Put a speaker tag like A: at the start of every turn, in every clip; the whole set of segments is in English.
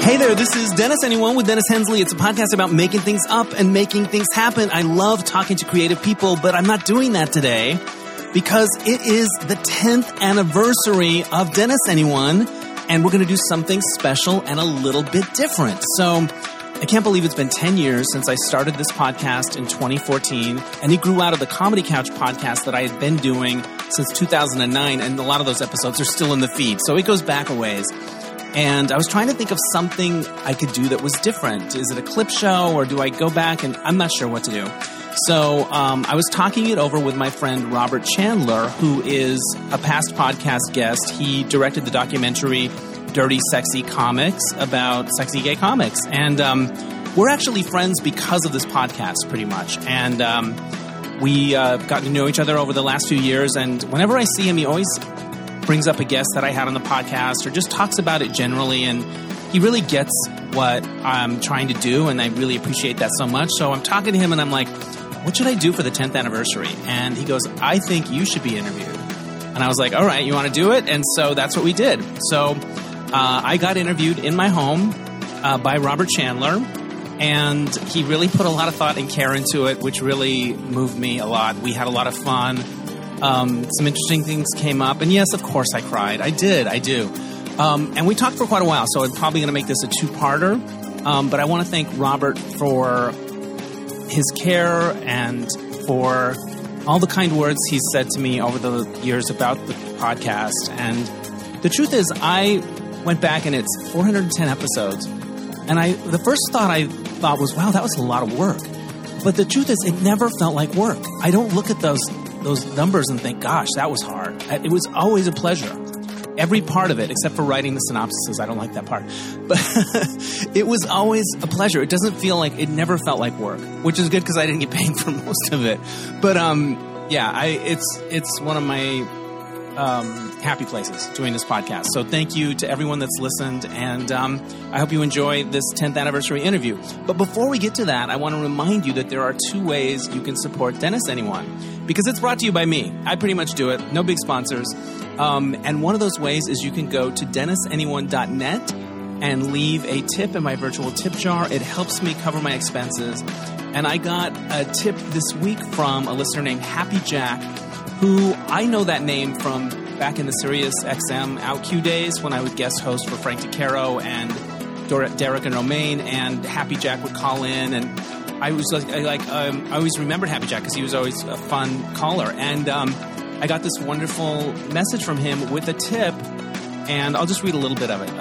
A: Hey there, this is Dennis Anyone with Dennis Hensley. It's a podcast about making things up and making things happen. I love talking to creative people, but I'm not doing that today because it is the 10th anniversary of Dennis Anyone, and we're going to do something special and a little bit different. So I can't believe it's been 10 years since I started this podcast in 2014, and it grew out of the Comedy Couch podcast that I had been doing since 2009, and a lot of those episodes are still in the feed, so it goes back a ways. And I was trying to think of something I could do that was different. Is it a clip show, or do I go back? And I'm not sure what to do. So I was talking it over with my friend Robert Chandler, who is a past podcast guest. He directed the documentary Dirty Sexy Comics about sexy gay comics. And we're actually friends because of this podcast, pretty much. And we got to know each other over the last few years. And whenever I see him, he always brings up a guest that I had on the podcast or just talks about it generally, and he really gets what I'm trying to do, and I really appreciate that so much. So I'm talking to him, and I'm like, what should I do for the 10th anniversary? And he goes, I think you should be interviewed. And I was like, all right, you want to do it? And so that's what we did. So I got interviewed in my home by Robert Chandler, and he really put a lot of thought and care into it, which really moved me a lot. We had a lot of fun. Some interesting things came up. And yes, of course I cried. I do. And we talked for quite a while, so I'm probably going to make this a two-parter. But I want to thank Robert for his care and for all the kind words he's said to me over the years about the podcast. And the truth is, I went back and it's 410 episodes. And the first thought I thought was, wow, that was a lot of work. But the truth is, it never felt like work. I don't look at those numbers and think, gosh, that was hard. It was always a pleasure. Every part of it, except for writing the synopsises. I don't like that part. But it was always a pleasure. It doesn't feel like, it never felt like work, which is good because I didn't get paid for most of it. But it's one of my happy places doing this podcast. So thank you to everyone that's listened, and I hope you enjoy this 10th anniversary interview. But before we get to that, I want to remind you that there are two ways you can support Dennis Anyone, because it's brought to you by me. I pretty much do it. No big sponsors. And one of those ways is you can go to DennisAnyone.net and leave a tip in my virtual tip jar. It helps me cover my expenses. And I got a tip this week from a listener named Happy Jack, who I know that name from back in the Sirius XM OutQ days when I would guest host for Frank DeCaro and Derek and Romaine, and Happy Jack would call in, and I was I always remembered Happy Jack because he was always a fun caller, and I got this wonderful message from him with a tip, and I'll just read a little bit of it.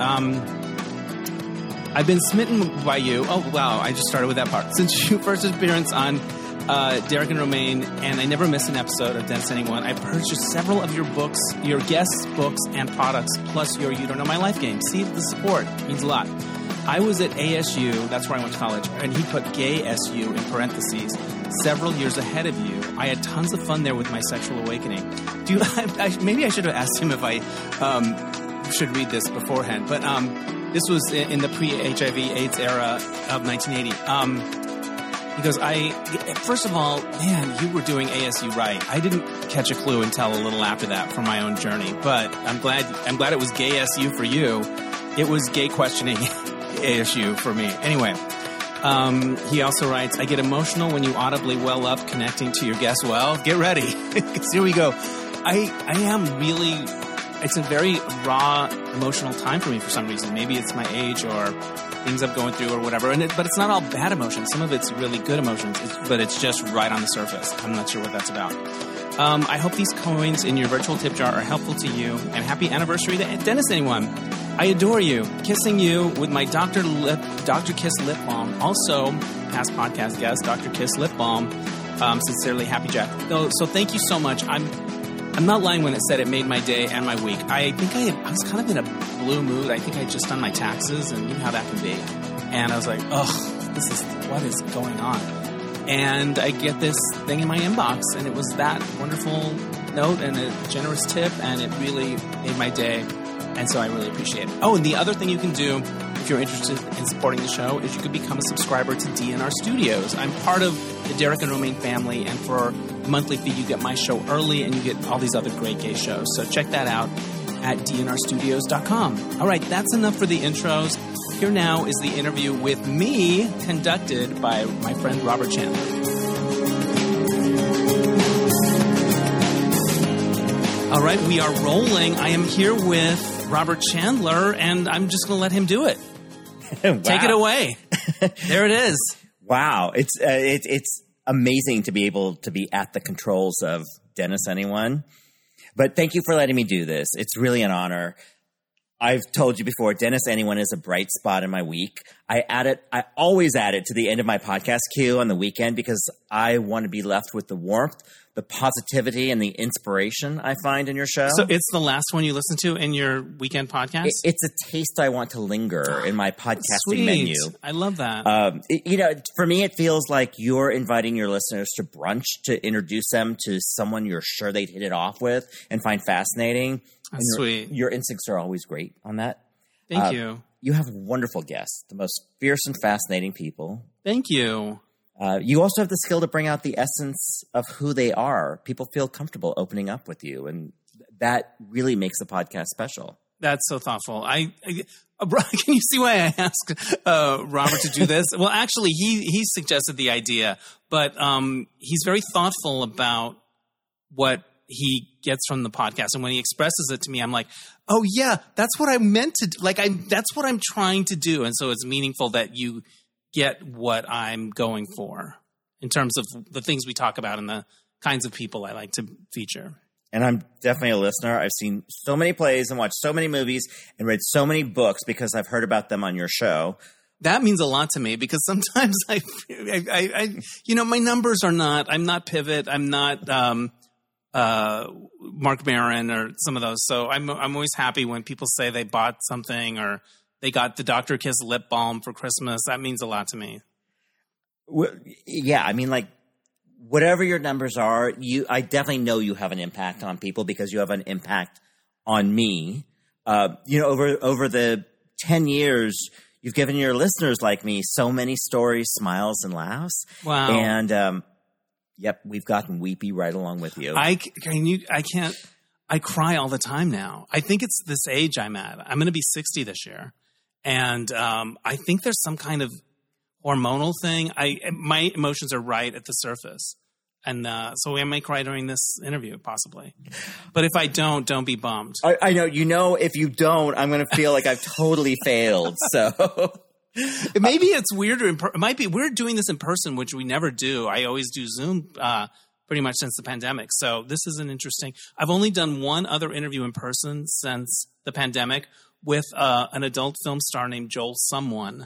A: I've been smitten by you. Oh, wow, I just started with that part. Since your first appearance on Derek and Romaine, and I never miss an episode of Dennis Anyone. I purchased several of your books, your guests' books and products, plus your You Don't Know My Life game. See, the support means a lot. I was at ASU, that's where I went to college, and he put gay SU in parentheses, several years ahead of you. I had tons of fun there with my sexual awakening. Maybe I should have asked him if I should read this beforehand, but this was in the pre-HIV AIDS era of 1980. He goes, first of all, man, you were doing ASU right. I didn't catch a clue until a little after that from my own journey, but I'm glad it was gay SU for you. It was gay questioning ASU for me. Anyway, he also writes, I get emotional when you audibly well up connecting to your guest. Well, get ready, because here we go. I am really, it's a very raw emotional time for me for some reason. Maybe it's my age or things I'm going through or whatever. But it's not all bad emotions. Some of it's really good emotions, but it's just right on the surface. I'm not sure what that's about. I hope these coins in your virtual tip jar are helpful to you, and happy anniversary to Dennis Anyone. I adore you. Kissing you with my Dr. Kiss Lip Balm. Also, past podcast guest, Dr. Kiss Lip Balm. Sincerely, Happy Jack. So thank you so much. I'm not lying when it said it made my day and my week. I think I was kind of in a blue mood. I think I had just done my taxes, and you know how that can be. And I was like, what is going on? And I get this thing in my inbox, and it was that wonderful note and a generous tip, and it really made my day. And so I really appreciate it. Oh, and the other thing you can do if you're interested in supporting the show is you could become a subscriber to DNR Studios. I'm part of the Derek and Romaine family, and for a monthly fee, you get my show early, and you get all these other great gay shows. So check that out. at dnrstudios.com. All right, that's enough for the intros. Here now is the interview with me, conducted by my friend Robert Chandler. All right, we are rolling. I am here with Robert Chandler, and I'm just going to let him do it.
B: Wow.
A: Take it away. There it is.
B: Wow. It's amazing to be able to be at the controls of Dennis Anyone. But thank you for letting me do this. It's really an honor. I've told you before, Dennis Anyone is a bright spot in my week. I always add it to the end of my podcast queue on the weekend because I want to be left with the warmth, the positivity, and the inspiration I find in your show.
A: So it's the last one you listen to in your weekend podcast?
B: It's a taste I want to linger in my podcasting
A: Sweet.
B: menu.
A: I love that.
B: For me, it feels like you're inviting your listeners to brunch to introduce them to someone you're sure they'd hit it off with and find fascinating.
A: That's sweet.
B: Your instincts are always great on that.
A: Thank you.
B: You have wonderful guests, the most fierce and fascinating people.
A: Thank you.
B: You also have the skill to bring out the essence of who they are. People feel comfortable opening up with you, and that really makes the podcast special.
A: That's so thoughtful. Can you see why I asked Robert to do this? Well, actually, he suggested the idea, but he's very thoughtful about what he gets from the podcast. And when he expresses it to me, I'm like, oh yeah, that's what I meant to do. That's what I'm trying to do. And so it's meaningful that you get what I'm going for in terms of the things we talk about and the kinds of people I like to feature.
B: And I'm definitely a listener. I've seen so many plays and watched so many movies and read so many books because I've heard about them on your show.
A: That means a lot to me because sometimes I my numbers are not, I'm not Pivot. I'm not, Mark Maron or some of those. So I'm always happy when people say they bought something or they got the Dr. Kiss lip balm for Christmas. That means a lot to me.
B: Well, yeah, I mean, whatever your numbers are, I definitely know you have an impact on people because you have an impact on me. Over the 10 years, you've given your listeners like me so many stories, smiles, and laughs.
A: Wow.
B: And yep, we've gotten weepy right along with you.
A: I cry all the time now. I think it's this age I'm at. I'm going to be 60 this year. And I think there's some kind of hormonal thing. My emotions are right at the surface. And so I may cry during this interview, possibly. But if I don't be bummed.
B: I know. If you don't, I'm going to feel like I've totally failed. So...
A: Maybe it's weirder. It might be weird doing this in person, which we never do. I always do Zoom pretty much since the pandemic. So this is an interesting. I've only done one other interview in person since the pandemic with an adult film star named Joel Someone.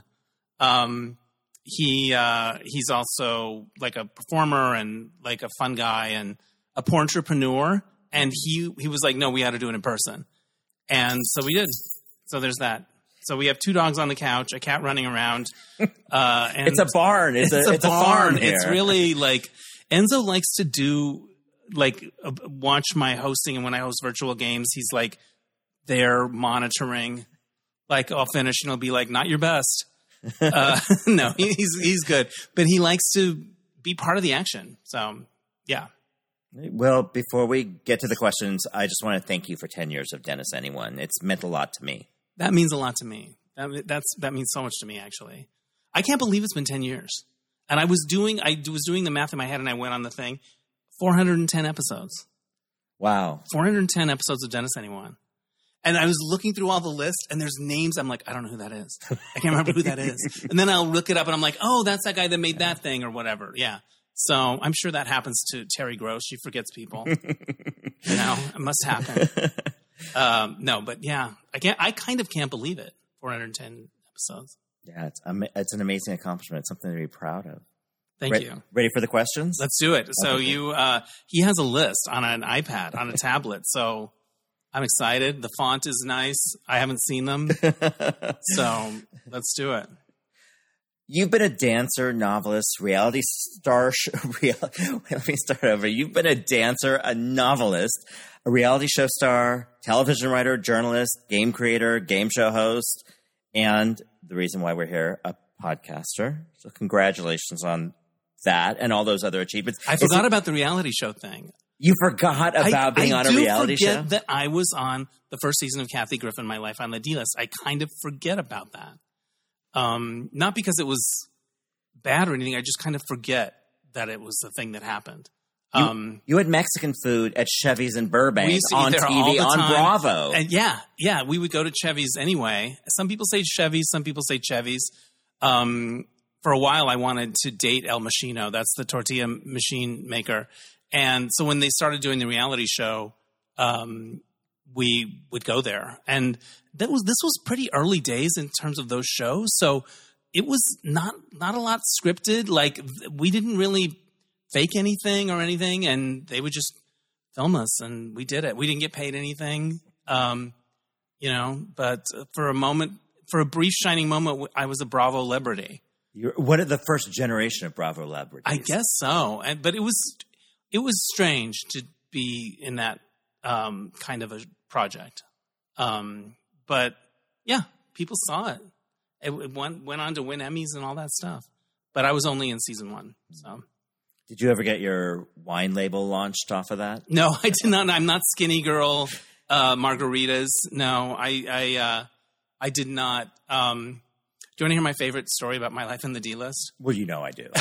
A: He's also like a performer and like a fun guy and a poor entrepreneur. And he was like, no, we had to do it in person. And so we did. So there's that. So we have two dogs on the couch, a cat running around. And
B: it's a barn. It's a farm here.
A: It's really like Enzo likes to do watch my hosting, and when I host virtual games, he's like there monitoring. Like I'll finish and he'll be like, "Not your best." No, he's good, but he likes to be part of the action. So yeah.
B: Well, before we get to the questions, I just want to thank you for 10 years of Dennis Anyone. It's meant a lot to me.
A: That means a lot to me. That means so much to me, actually. I can't believe it's been 10 years. And I was doing the math in my head, and I went on the thing. 410 episodes.
B: Wow.
A: 410 episodes of Dennis Anyone. And I was looking through all the lists, and there's names. I'm like, I don't know who that is. I can't remember who that is. And then I'll look it up, and I'm like, oh, that's that guy that made that thing or whatever. Yeah. So I'm sure that happens to Terry Gross. She forgets people. It must happen. No, but yeah, I kind of can't believe it. 410 episodes.
B: Yeah, it's an amazing accomplishment. Something to be proud of.
A: Thank you.
B: Ready for the questions?
A: Let's do it. So he has a list on an iPad, on a tablet. So I'm excited. The font is nice. I haven't seen them. So let's do it.
B: You've been a dancer, novelist, reality star. Let me start over. You've been a dancer, a novelist, a reality show star, television writer, journalist, game creator, game show host, and the reason why we're here, a podcaster. So congratulations on that and all those other achievements.
A: I forgot about the reality show thing.
B: You forgot about being on a reality show?
A: I do forget that I was on the first season of Kathy Griffin, My Life on the D-List. I kind of forget about that. Not because it was bad or anything. I just kind of forget that it was the thing that happened.
B: You had Mexican food at Chevy's in Burbank on TV on Bravo.
A: And yeah, we would go to Chevy's anyway. Some people say Chevy's, some people say Chevy's. For a while, I wanted to date El Machino. That's the tortilla machine maker. And so when they started doing the reality show, we would go there. And this was pretty early days in terms of those shows. So it was not a lot scripted. Like, we didn't really fake anything or anything, and they would just film us, and we did it. We didn't get paid anything, but for a brief shining moment, I was a Bravo celebrity.
B: You're one of the first generation of Bravo celebrities.
A: I guess so. But it was strange to be in that kind of a project. But yeah, people saw it. It went on to win Emmys and all that stuff. But I was only in season 1, so.
B: Did you ever get your wine label launched off of that?
A: No, I did not. I'm not Skinny Girl Margaritas. No, I did not. Do you want to hear my favorite story about my life in the D-List?
B: Well, you know I do.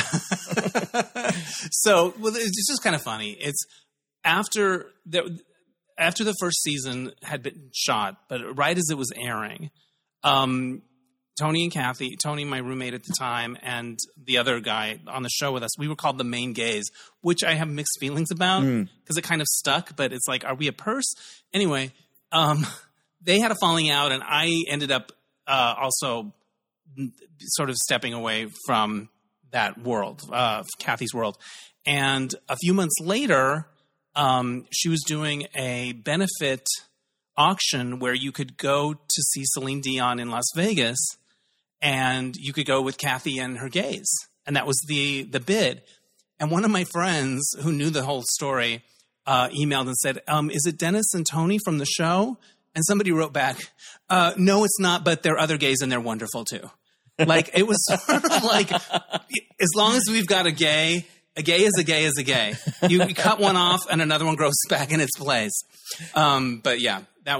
A: So, it's just kind of funny. It's after the first season had been shot, but right as it was airing, Tony and Kathy, Tony, my roommate at the time, and the other guy on the show with us, we were called the main gays, which I have mixed feelings about because it kind of stuck, but it's like, are we a purse? Anyway, they had a falling out, and I ended up also sort of stepping away from that world, Kathy's world. And a few months later, she was doing a benefit auction where you could go to see Celine Dion in Las Vegas, and you could go with Kathy and her gays. And that was the bid. And one of my friends who knew the whole story emailed and said, is it Dennis and Tony from the show? And somebody wrote back, no, it's not, but they're other gays and they're wonderful too. Like, it was sort of like, as long as we've got a gay is a gay is a gay. You cut one off and another one grows back in its place. But yeah, that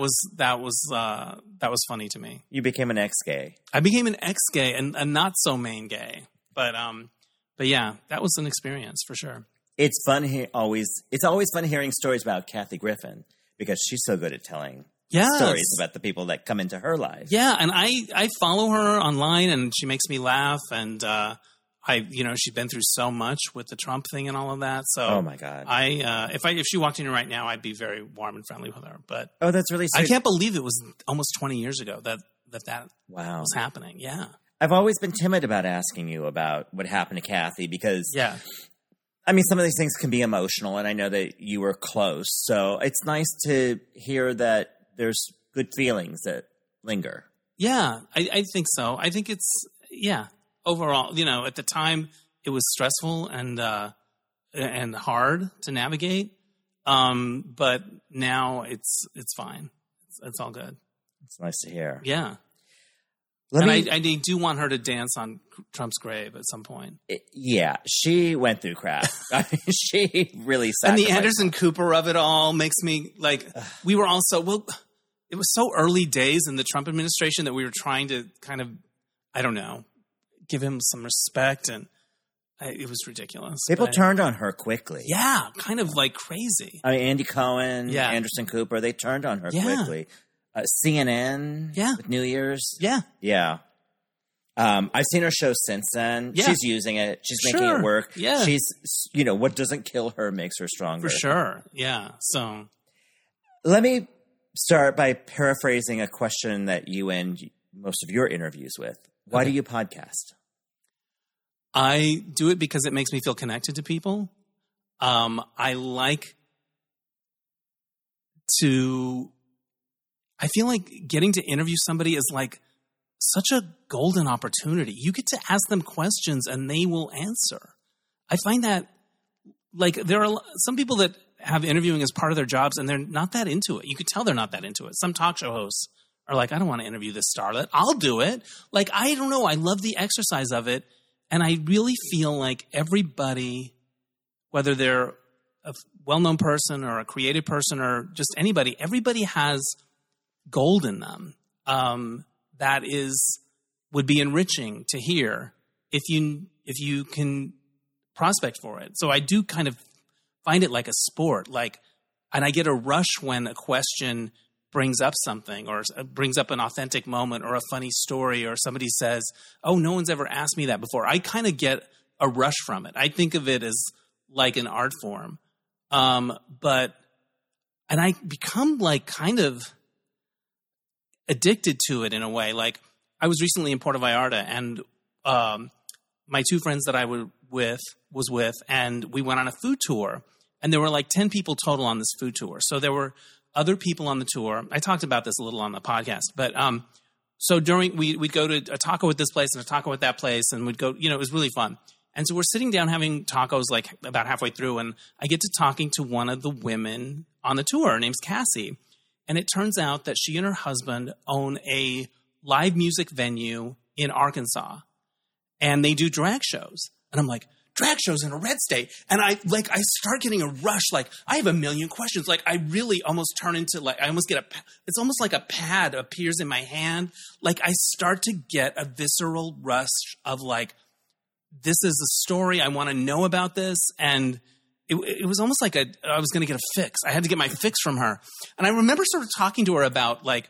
A: was funny to me.
B: You became an ex-gay.
A: I became an ex-gay and a not so main gay. But yeah, that was an experience for sure.
B: It's fun It's always fun hearing stories about Kathy Griffin because she's so good at telling stories about the people that come into her life. Yeah,
A: and I follow her online, and she makes me laugh, and she's been through so much with the Trump thing and all of that. So,
B: oh my God,
A: if she walked in right now, I'd be very warm and friendly with her. But
B: that's really sweet.
A: I can't believe it was almost 20 years ago that
B: wow
A: was happening. Yeah,
B: I've always been timid about asking you about what happened to Kathy because I mean, some of these things can be emotional, and I know that you were close. So it's nice to hear that there's good feelings that linger.
A: Yeah, I think so. I think it's overall, at the time it was stressful and hard to navigate. But now it's fine. It's all good.
B: It's nice to hear.
A: Yeah. I do want her to dance on Trump's grave at some point.
B: Yeah, she went through crap. I mean, she really sacrificed.
A: And the Anderson Cooper of it all makes me like. We were also it was so early days in the Trump administration that we were trying to kind of, I don't know, give him some respect, and it was ridiculous.
B: People turned on her quickly.
A: Yeah, kind of like crazy.
B: I mean, Andy Cohen, Anderson Cooper, they turned on her quickly. CNN with New Year's. Yeah. I've seen her show since then. Yeah. She's using it. She's making it work.
A: Yeah.
B: She's, what doesn't kill her makes her stronger.
A: For sure. Yeah. So
B: let me start by paraphrasing a question that you end most of your interviews with. Why do you podcast?
A: I do it because it makes me feel connected to people. I feel like getting to interview somebody is like such a golden opportunity. You get to ask them questions and they will answer. I find that like there are some people that have interviewing as part of their jobs and they're not that into it. You could tell they're not that into it. Some talk show hosts are like, I don't want to interview this starlet. I'll do it. Like, I don't know. I love the exercise of it. And I really feel like everybody, whether they're well-known person or a creative person or just anybody, everybody has gold in them that would be enriching to hear if you can prospect for it. So I do kind of find it like a sport, and I get a rush when a question brings up something or brings up an authentic moment or a funny story, or somebody says, "Oh, no one's ever asked me that before." I kind of get a rush from it. I think of it as like an art form. And I become like kind of addicted to it in a way. Like, I was recently in Puerto Vallarta, and my two friends that I was with, and we went on a food tour, and there were like 10 people total on this food tour. So there were other people on the tour. I talked about this a little on the podcast, but so we'd go to a taco at this place and a taco at that place, and we'd go, it was really fun. And so we're sitting down having tacos like about halfway through, and I get to talking to one of the women on the tour. Her name's Cassie. And it turns out that she and her husband own a live music venue in Arkansas, and they do drag shows. And I'm like, drag shows in a red state? And I start getting a rush. Like, I have a million questions. Like, I really almost turn into I almost get it's almost like a pad appears in my hand. Like, I start to get a visceral rush of like, this is a story. I want to know about this. And it was almost like I was going to get a fix. I had to get my fix from her. And I remember sort of talking to her about like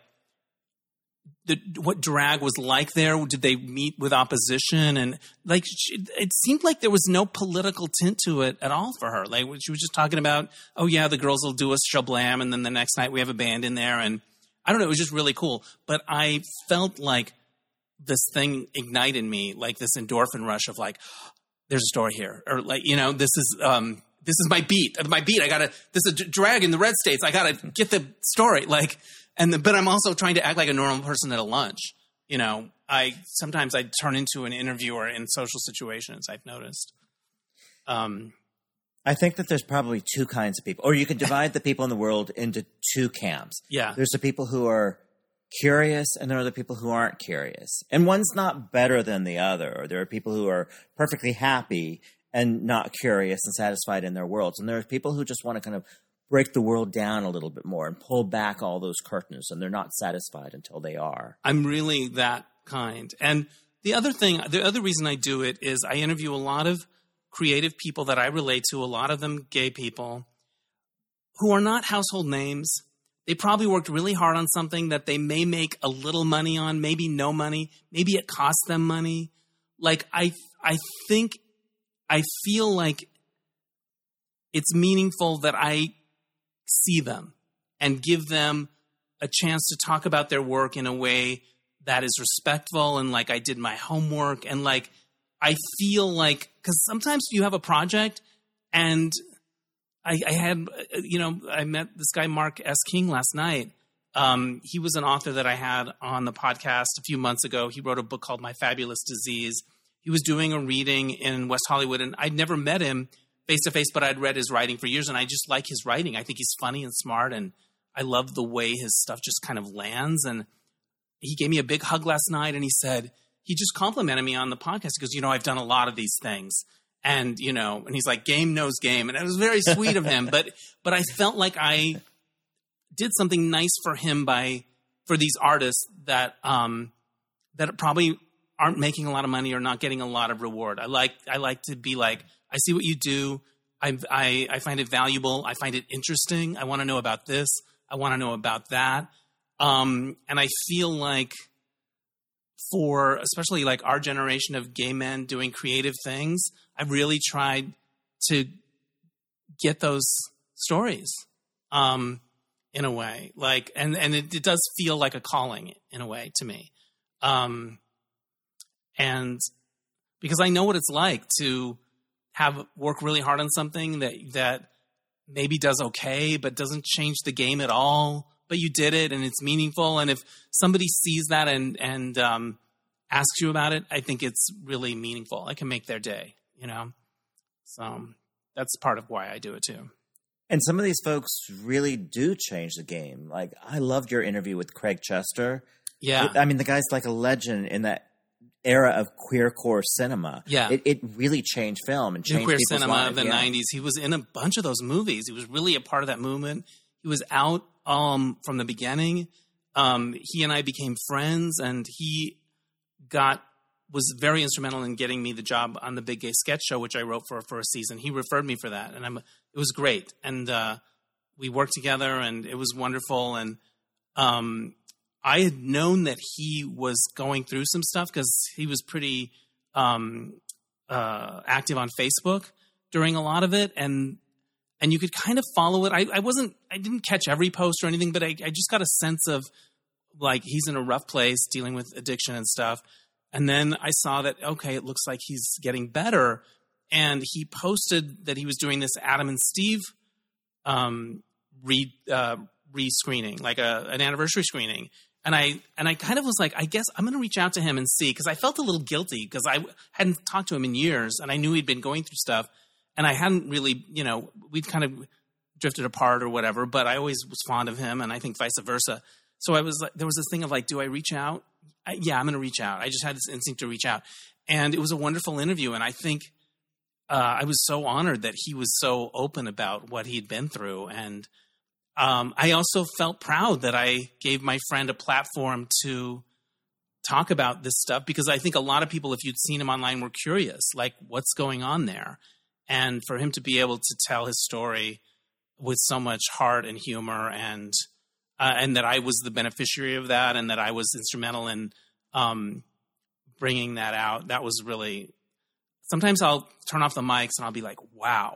A: what drag was like there. Did they meet with opposition? And like, it seemed like there was no political tint to it at all for her. Like, she was just talking about, oh yeah, the girls will do a shablam, and then the next night we have a band in there. And I don't know, it was just really cool. But I felt like this thing ignited in me, like this endorphin rush of like, there's a story here, or like, this is my beat. This is a drag in the red states. I gotta get the story. Like, but I'm also trying to act like a normal person at a lunch. Sometimes I turn into an interviewer in social situations, I've noticed.
B: I think that there's probably two kinds of people, or you could divide the people in the world into two camps.
A: Yeah.
B: There's the people who are curious, and there are the people who aren't curious. And one's not better than the other. Or there are people who are perfectly happy and not curious and satisfied in their worlds. And there are people who just want to kind of break the world down a little bit more and pull back all those curtains, and they're not satisfied until they are.
A: I'm really that kind. And the other reason I do it is I interview a lot of creative people that I relate to, a lot of them gay people, who are not household names. They probably worked really hard on something that they may make a little money on, maybe no money, maybe it costs them money. Like, I feel like it's meaningful that I see them and give them a chance to talk about their work in a way that is respectful, and like I did my homework, and like I feel like, because sometimes you have a project, and I met this guy, Mark S. King, last night. He was an author that I had on the podcast a few months ago. He wrote a book called My Fabulous Disease. He was doing a reading in West Hollywood, and I'd never met him face-to-face, but I'd read his writing for years, and I just like his writing. I think he's funny and smart, and I love the way his stuff just kind of lands. And he gave me a big hug last night, and he just complimented me on the podcast. He goes, I've done a lot of these things. And, and he's like, game knows game. And it was very sweet of him. But I felt like I did something nice for him for these artists that probably aren't making a lot of money or not getting a lot of reward. I like to be like, I see what you do. I find it valuable. I find it interesting. I want to know about this. I want to know about that. And I feel like for especially like our generation of gay men doing creative things, I've really tried to get those stories in a way. Like, and it does feel like a calling in a way to me. And because I know what it's like to work really hard on something that maybe does okay, but doesn't change the game at all, but you did it and it's meaningful. And if somebody sees that and asks you about it, I think it's really meaningful. I can make their day, So that's part of why I do it too.
B: And some of these folks really do change the game. Like, I loved your interview with Craig Chester.
A: Yeah.
B: I mean, the guy's like a legend in that era of queercore cinema.
A: Yeah.
B: It really changed film and changed
A: queer
B: people's
A: cinema
B: lives.
A: of the 90s. He was in a bunch of those movies. He was really a part of that movement. He was out from the beginning. He and I became friends, and he was very instrumental in getting me the job on the Big Gay Sketch Show, which I wrote for a season. He referred me for that, and it was great. And we worked together, and it was wonderful. And I had known that he was going through some stuff because he was pretty active on Facebook during a lot of it, and you could kind of follow it. I didn't catch every post or anything, but I just got a sense of like he's in a rough place dealing with addiction and stuff. And then I saw that, okay, it looks like he's getting better. And he posted that he was doing this Adam and Steve re-screening, like an anniversary screening. And I kind of was like, I guess I'm going to reach out to him and see, because I felt a little guilty because I hadn't talked to him in years, and I knew he'd been going through stuff, and I hadn't really, we'd kind of drifted apart or whatever, but I always was fond of him, and I think vice versa. So I was like, there was this thing of like, do I reach out? Yeah, I'm going to reach out. I just had this instinct to reach out. And it was a wonderful interview, and I think I was so honored that he was so open about what he'd been through, and I also felt proud that I gave my friend a platform to talk about this stuff, because I think a lot of people, if you'd seen him online, were curious, like, what's going on there? And for him to be able to tell his story with so much heart and humor, and that I was the beneficiary of that, and that I was instrumental in bringing that out, that was really – sometimes I'll turn off the mics and I'll be like, wow,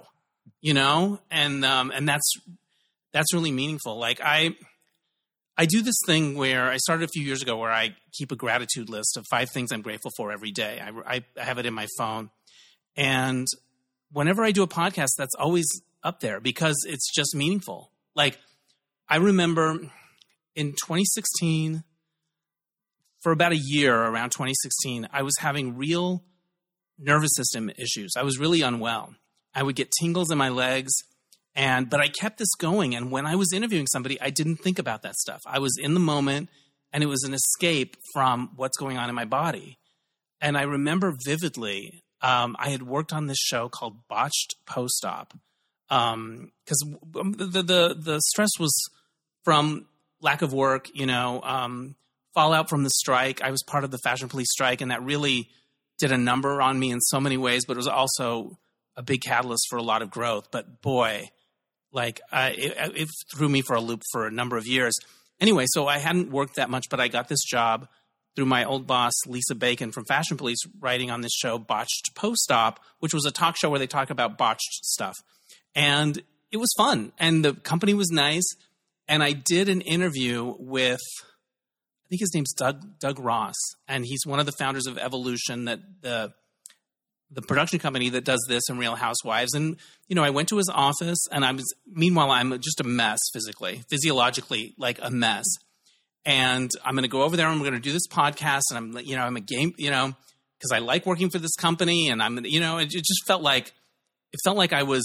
A: and that's really meaningful. Like I do this thing where I started a few years ago where I keep a gratitude list of 5 things I'm grateful for every day. I have it in my phone. And whenever I do a podcast, that's always up there because it's just meaningful. Like I remember in 2016, for about a year around 2016, I was having real nervous system issues. I was really unwell. I would get tingles in my legs. But I kept this going, and when I was interviewing somebody, I didn't think about that stuff. I was in the moment, and it was an escape from what's going on in my body. And I remember vividly, I had worked on this show called Botched Post-Op, because the stress was from lack of work, fallout from the strike. I was part of the Fashion Police strike, and that really did a number on me in so many ways, but it was also a big catalyst for a lot of growth. But boy, it threw me for a loop for a number of years. Anyway, so I hadn't worked that much, but I got this job through my old boss, Lisa Bacon from Fashion Police, writing on this show, Botched Post-Op, which was a talk show where they talk about botched stuff. And it was fun. And the company was nice. And I did an interview with, I think his name's Doug Ross. And he's one of the founders of Evolution, that the production company that does this and Real Housewives. And, I went to his office, and meanwhile, I'm just a mess physiologically, like a mess. And I'm going to go over there and we're going to do this podcast. And I'm a game, because I like working for this company, and it just felt like I was,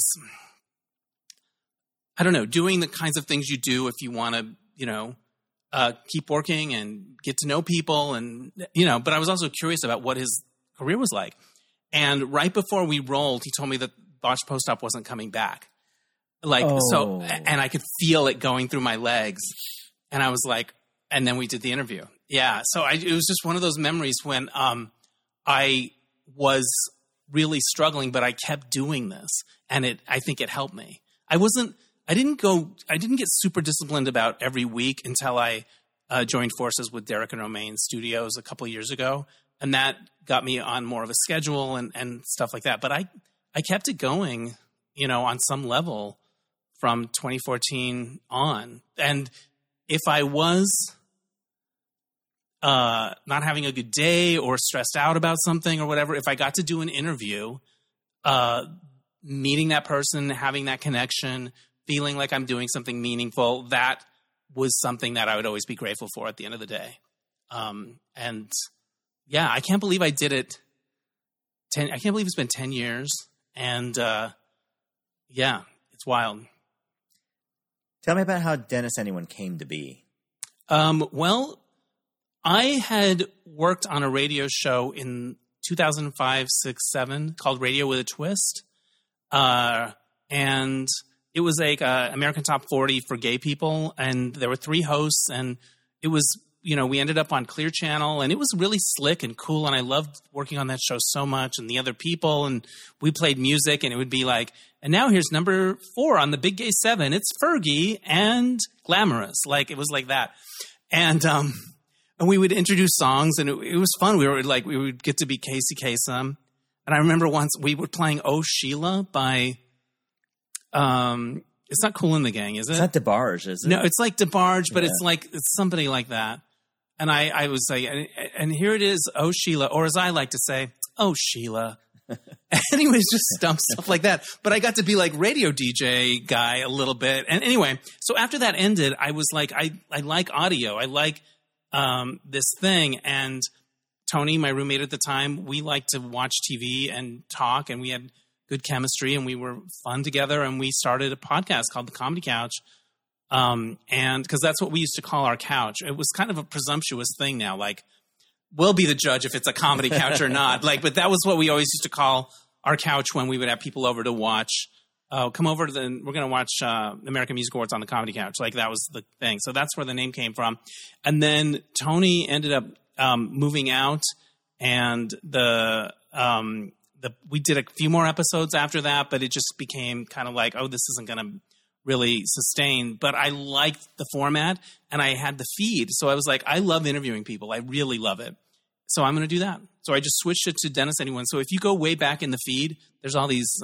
A: I don't know, doing the kinds of things you do if you want to, keep working and get to know people. And, but I was also curious about what his career was like. And right before we rolled, he told me that Botched Post-Op wasn't coming back. So, and I could feel it going through my legs. And I was like, and then we did the interview. Yeah. So it was just one of those memories when I was really struggling, but I kept doing this. And I think it helped me. I didn't get super disciplined about every week until I joined forces with Derek and Romaine Studios a couple of years ago. And that got me on more of a schedule and stuff like that. But I kept it going, on some level from 2014 on. And if I was not having a good day or stressed out about something or whatever, if I got to do an interview, meeting that person, having that connection, feeling like I'm doing something meaningful, that was something that I would always be grateful for at the end of the day. And yeah, I can't believe I did it. I can't believe it's been 10 years. And yeah, it's wild.
B: Tell me about how Dennis Anyone came to be.
A: Well, I had worked on a radio show in 2005, 6, 7 called Radio with a Twist. And it was like American Top 40 for gay people. And there were 3 hosts. And it was, we ended up on Clear Channel. And it was really slick and cool. And I loved working on that show so much and the other people. And we played music. And it would be like, and now here's number 4 on the Big Gay 7. It's Fergie and Glamorous. Like, it was like that. And we would introduce songs, and it was fun. We would get to be Casey Kasem. And I remember once we were playing "Oh Sheila" by, it's not Kool and the Gang, is it?
B: It's not DeBarge, is it?
A: No, it's like DeBarge, but it's somebody like that. And I was like, and here it is, "Oh Sheila," or as I like to say, "Oh Sheila." Anyways, just stuff like that. But I got to be like radio DJ guy a little bit. And anyway, so after that ended, I was like, I like audio. I like this thing. And Tony, my roommate at the time, we liked to watch TV and talk, and we had good chemistry, and we were fun together. And we started a podcast called The Comedy Couch. And because that's what we used to call our couch. It was kind of a presumptuous thing now, like, we'll be the judge if it's a comedy couch or not. Like, but that was what we always used to call our couch when we would have people over to watch. Come over to we're going to watch American Music Awards on the Comedy Couch. Like, that was the thing. So that's where the name came from. And then Tony ended up moving out, and we did a few more episodes after that, but it just became kind of like, oh, this isn't going to really sustain. But I liked the format, and I had the feed. So I was like, I love interviewing people. I really love it. So I'm going to do that. So I just switched it to Dennis Anyone. So if you go way back in the feed, there's all these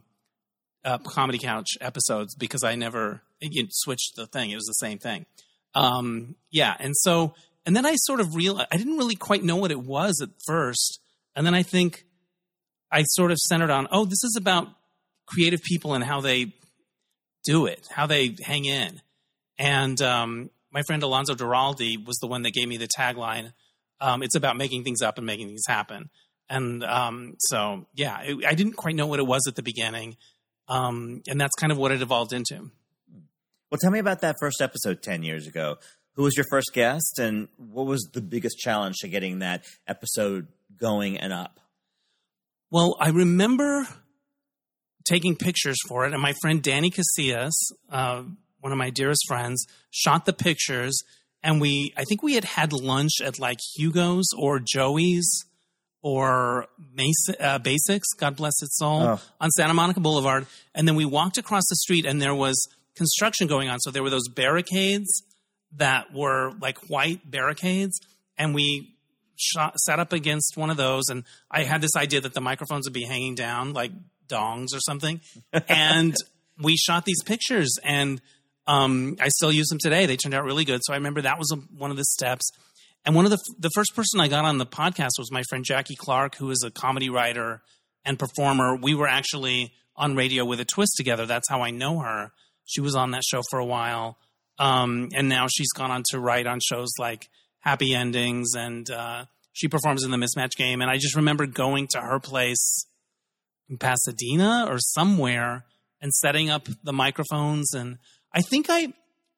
A: Comedy Couch episodes, because I never switched the thing. It was the same thing. Yeah. And then I sort of realized, I didn't really quite know what it was at first. And then I think I sort of centered on, oh, this is about creative people and how they do it, how they hang in. And my friend Alonzo Duraldi was the one that gave me the tagline. It's about making things up and making things happen. And so, yeah, I didn't quite know what it was at the beginning. And that's kind of what it evolved into.
B: Well, tell me about that first episode 10 years ago. Who was your first guest, and what was the biggest challenge to getting that episode going and up?
A: Well, I remember taking pictures for it, and my friend Danny Casillas, one of my dearest friends, shot the pictures, and I think we had lunch at like Hugo's or Joey's or Basics, God bless its soul, on Santa Monica Boulevard. And then we walked across the street, and there was construction going on. So there were those barricades that were like white barricades, and we sat up against one of those, and I had this idea that the microphones would be hanging down like dongs or something. And we shot these pictures, and I still use them today. They turned out really good. So I remember that was one of the steps. And one of the first person I got on the podcast was my friend Jackie Clark, who is a comedy writer and performer. We were actually on Radio with a Twist together. That's how I know her. She was on that show for a while. And now she's gone on to write on shows like Happy Endings, and she performs in the Mismatch Game. And I just remember going to her place in Pasadena or somewhere and setting up the microphones. And I think I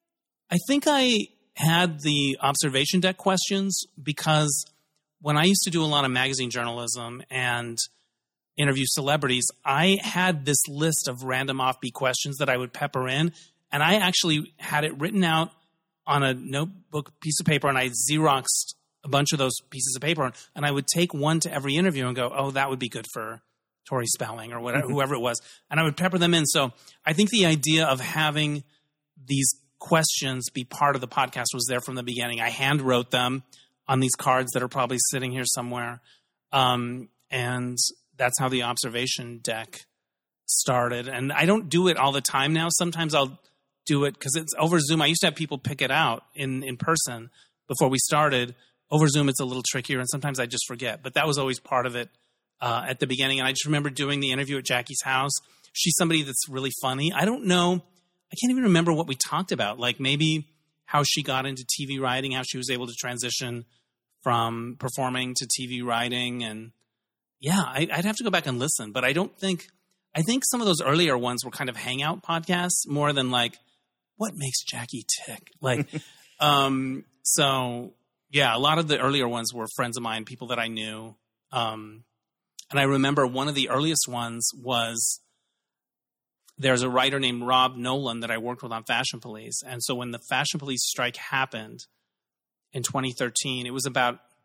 A: had the observation deck questions, because when I used to do a lot of magazine journalism and interview celebrities, I had this list of random offbeat questions that I would pepper in. And I actually had it written out on a notebook piece of paper, and I Xeroxed a bunch of those pieces of paper, and I would take one to every interview and go, oh, that would be good for Tori Spelling or whatever, whoever it was. And I would pepper them in. So I think the idea of having these questions be part of the podcast was there from the beginning. I hand wrote them on these cards that are probably sitting here somewhere. And that's how the observation deck started. And I don't do it all the time now. Sometimes I'll do it because it's over Zoom. I used to have people pick it out in person before we started. Over Zoom, it's a little trickier, and sometimes I just forget. But that was always part of it at the beginning. And I just remember doing the interview at Jackie's house. She's somebody that's really funny. I don't know. I can't even remember what we talked about. Like maybe how she got into TV writing, how she was able to transition from performing to TV writing. And yeah, I'd have to go back and listen. But I think some of those earlier ones were kind of hangout podcasts more than like, what makes Jackie tick? Like, so Yeah, a lot of the earlier ones were friends of mine, people that I knew. And I remember one of the earliest ones was there's a writer named Rob Nolan that I worked with on Fashion Police. And so when the Fashion Police strike happened in 2013, it was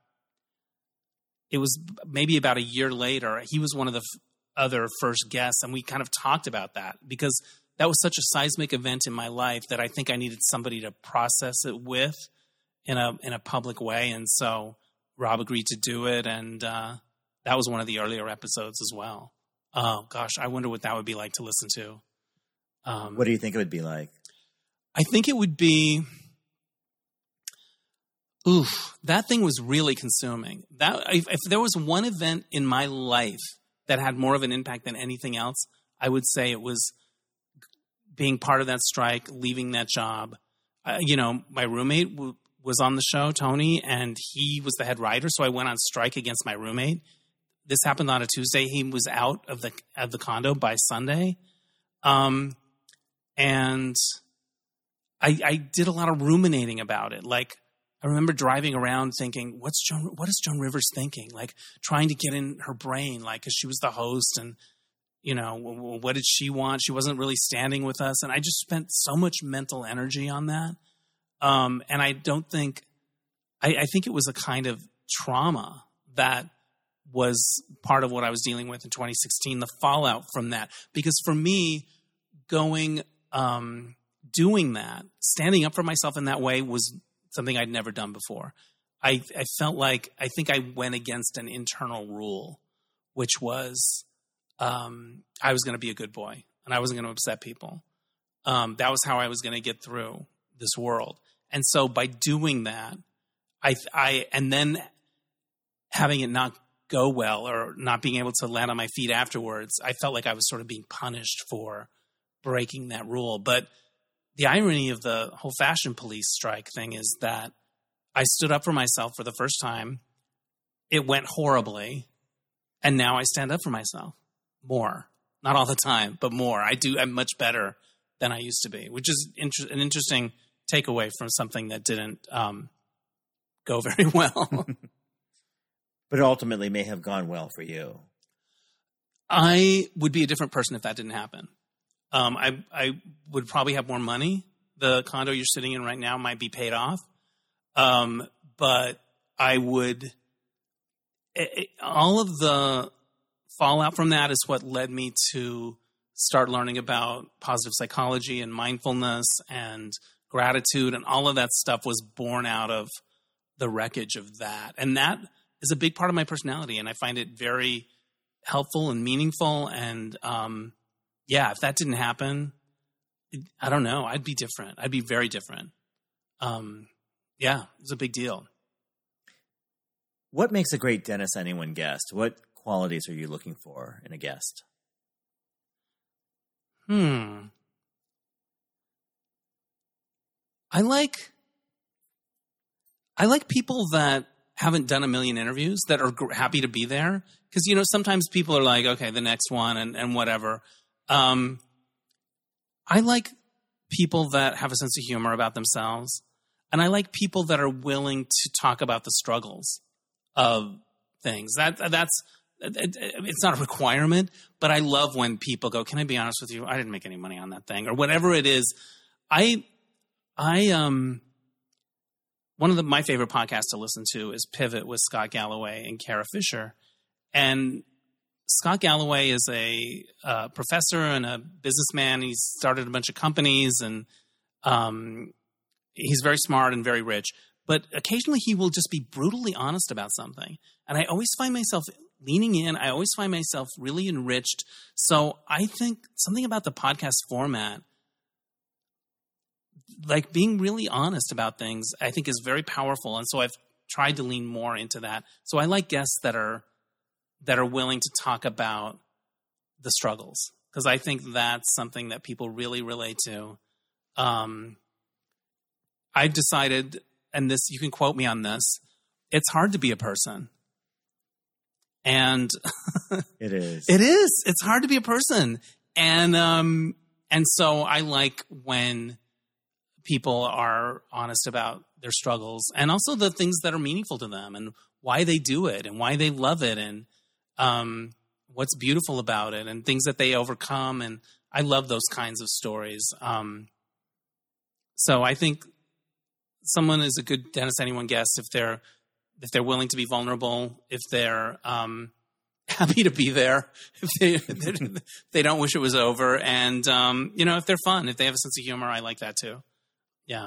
A: maybe about a year later. He was one of the other first guests, and we kind of talked about that because that was such a seismic event in my life that I think I needed somebody to process it with in a public way. And so Rob agreed to do it, and that was one of the earlier episodes as well. Oh gosh, I wonder what that would be like to listen to.
B: What do you think it would be like?
A: I think it would be, that thing was really consuming. If there was one event in my life that had more of an impact than anything else, I would say it was being part of that strike, leaving that job. My roommate was on the show, Tony, and he was the head writer, so I went on strike against my roommate. This happened on a Tuesday. He was out of the condo by Sunday. And I did a lot of ruminating about it. Like, I remember driving around thinking, what is Joan Rivers thinking? Like, trying to get in her brain, like, because she was the host and, what did she want? She wasn't really standing with us. And I just spent so much mental energy on that. And I think it was a kind of trauma that was part of what I was dealing with in 2016, the fallout from that. Because for me, doing that, standing up for myself in that way was something I'd never done before. I felt like, I think I went against an internal rule, which was I was going to be a good boy and I wasn't going to upset people. That was how I was going to get through this world. And so by doing that, and then having it not go well or not being able to land on my feet afterwards, I felt like I was sort of being punished for breaking that rule. But the irony of the whole Fashion Police strike thing is that I stood up for myself for the first time. It went horribly. And now I stand up for myself more. Not all the time, but more. I'm much better than I used to be, which is an interesting takeaway from something that didn't go very well.
B: But it ultimately may have gone well for you.
A: I would be a different person if that didn't happen. I would probably have more money. The condo you're sitting in right now might be paid off. But I would... all of the fallout from that is what led me to start learning about positive psychology and mindfulness and gratitude, and all of that stuff was born out of the wreckage of that. And that is a big part of my personality, and I find it very helpful and meaningful. And if that didn't happen, I don't know, I'd be different. I'd be very different. It's a big deal.
B: What makes a great Dennis Anyone guest? What qualities are you looking for in a guest?
A: I like people that haven't done a million interviews, that are happy to be there. Because, sometimes people are like, okay, the next one and whatever. I like people that have a sense of humor about themselves. And I like people that are willing to talk about the struggles of things. It's not a requirement, but I love when people go, can I be honest with you? I didn't make any money on that thing, or whatever it is. One of my favorite podcasts to listen to is Pivot with Scott Galloway and Kara Fisher. And Scott Galloway is a professor and a businessman. He's started a bunch of companies, and he's very smart and very rich. But occasionally he will just be brutally honest about something. And I always find myself leaning in. I always find myself really enriched. So I think something about the podcast format, like being really honest about things, I think is very powerful. And so I've tried to lean more into that. So I like guests that are willing to talk about the struggles, because I think that's something that people really relate to. I've decided, and this, you can quote me on this, it's hard to be a person. And
B: it is.
A: It's hard to be a person. And so I like when people are honest about their struggles and also the things that are meaningful to them and why they do it and why they love it and what's beautiful about it and things that they overcome. And I love those kinds of stories. So I think someone is a good Dennis Anyone guest if they're willing to be vulnerable, if they're happy to be there, if they don't wish it was over, and if they're fun, if they have a sense of humor, I like that too. Yeah.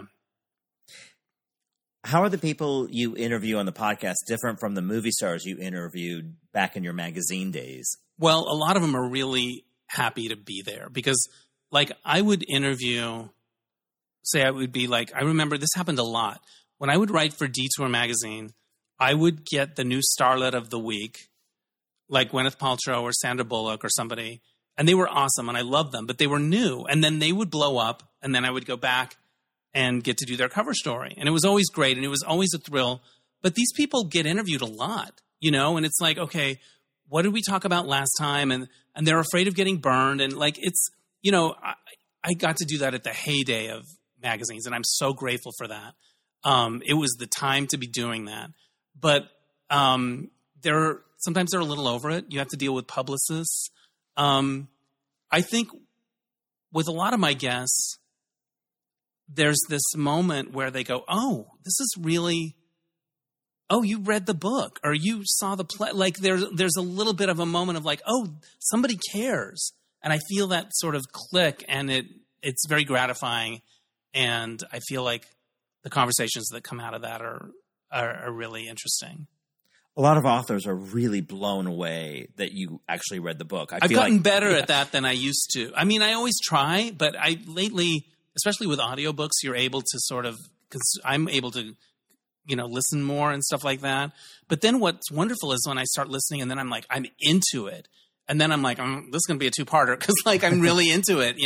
B: How are the people you interview on the podcast different from the movie stars you interviewed back in your magazine days?
A: Well, a lot of them are really happy to be there because, like, I would interview. Say I would be like, I remember this happened a lot. When I would write for Detour magazine, I would get the new starlet of the week, like Gwyneth Paltrow or Sandra Bullock or somebody, and they were awesome and I loved them, but they were new. And then they would blow up and then I would go back and get to do their cover story. And it was always great and it was always a thrill. But these people get interviewed a lot, and it's like, okay, what did we talk about last time? And they're afraid of getting burned. And like, it's, I got to do that at the heyday of magazines, and I'm so grateful for that. It was the time to be doing that. But sometimes they're a little over it. You have to deal with publicists. I think with a lot of my guests, there's this moment where they go, oh, this is really, oh, you read the book or you saw the play. Like there's a little bit of a moment of like, oh, somebody cares. And I feel that sort of click, and it's very gratifying. And I feel like the conversations that come out of that are really interesting.
B: A lot of authors are really blown away that you actually read the book.
A: I've gotten better at that than I used to. I mean, I always try, but lately, especially with audiobooks, you're able to sort of, I'm able to, listen more and stuff like that. But then what's wonderful is when I start listening and then I'm like, I'm into it. And then I'm like, this is going to be a two-parter because like I'm really into it,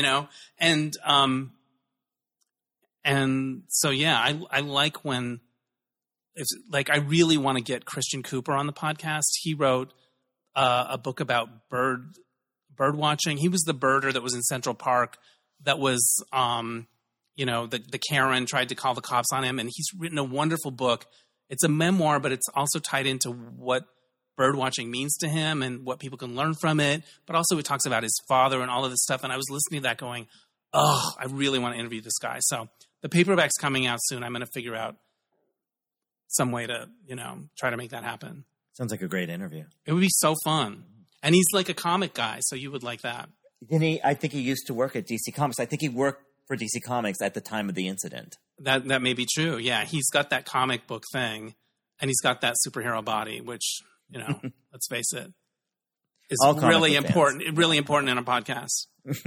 A: And so, yeah, I like when it's like I really want to get Christian Cooper on the podcast. He wrote a book about bird watching. He was the birder that was in Central Park that was, the Karen tried to call the cops on him. And he's written a wonderful book. It's a memoir, but it's also tied into what bird watching means to him and what people can learn from it. But also it talks about his father and all of this stuff. And I was listening to that going, oh, I really want to interview this guy. So the paperback's coming out soon. I'm going to figure out some way to, try to make that happen.
B: Sounds like a great interview.
A: It would be so fun. And he's like a comic guy, so you would like that.
B: I think he used to work at DC Comics. I think he worked for DC Comics at the time of the incident.
A: That may be true. Yeah, he's got that comic book thing, and he's got that superhero body, which, let's face it, is really important. Fans. Really important in a podcast.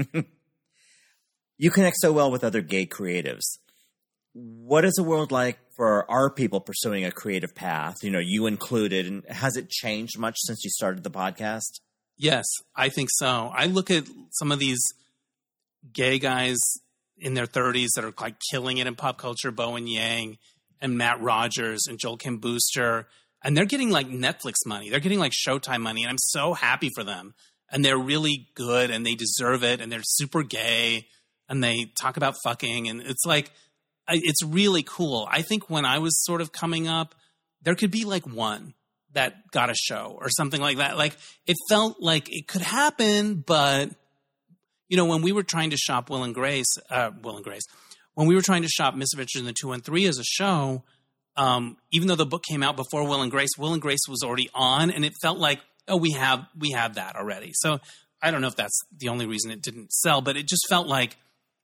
B: You connect so well with other gay creatives. What is the world like for our people pursuing a creative path? You included, and has it changed much since you started the podcast?
A: Yes, I think so. I look at some of these gay guys in their 30s that are like killing it in pop culture, Bowen Yang and Matt Rogers and Joel Kim Booster, and they're getting like Netflix money. They're getting like Showtime money, and I'm so happy for them. And they're really good, and they deserve it, and they're super gay, and they talk about fucking, and it's like, it's really cool. I think when I was sort of coming up, there could be like one that got a show or something like that. Like it felt like it could happen, but when we were trying to shop when we were trying to shop Misadventures in the 213 as a show, even though the book came out before Will and Grace was already on, and it felt like, oh, we have that already. So I don't know if that's the only reason it didn't sell, but it just felt like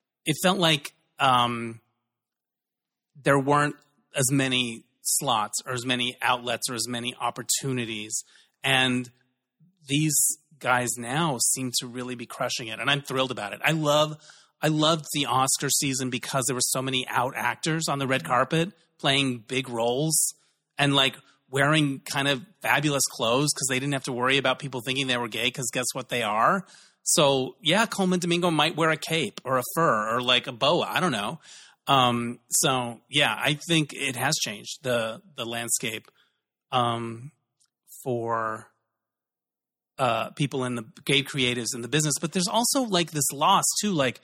A: there weren't as many slots or as many outlets or as many opportunities. And these guys now seem to really be crushing it. And I'm thrilled about it. I loved the Oscar season because there were so many out actors on the red carpet playing big roles and like wearing kind of fabulous clothes because they didn't have to worry about people thinking they were gay because guess what they are? So yeah, Coleman Domingo might wear a cape or a fur or like a boa. I don't know. So yeah, I think it has changed the landscape, for, people in the gay creatives in the business, but there's also like this loss too. Like